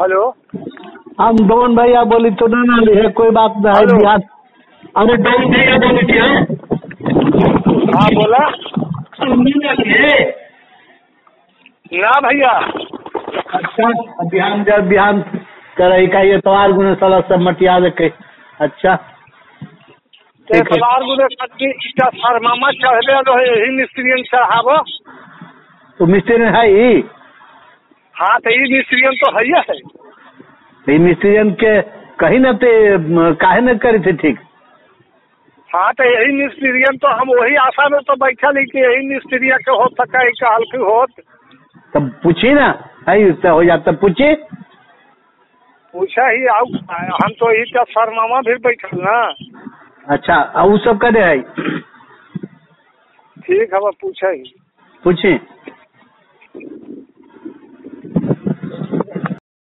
Hello, हम done भैया बोली तो ना है, कोई बात नहीं है बिहार। अरे डोन भैया बोली थी हम। हाँ बोला ना भैया। अच्छा बिहान जब बिहान करे का ये तवार गुने साला सब मटिया देखे। अच्छा ठीक है। तवार गुने इसका सरमामा चढ़े यही मिस्त्रियन चढ़ाव। तो मिस्त्री है ही। हाँ तो ये मिस्त्रियन तो है ही है। ये मिस्त्रियन के कहीं न ते काहे न करे थे ठीक। हाँ तो यही मिस्त्रियन तो हम वही आशा में तो बैठा नहीं कि यही मिस्त्रिया के हो सका कहल की होत। तब पूछी ना है उससे हो जाता पूछी। पूछा ही आओ, हम तो यही का सरमामा भी बैठल ना। अच्छा वो सब करे है। ठीक है, पूछा ही पूछे।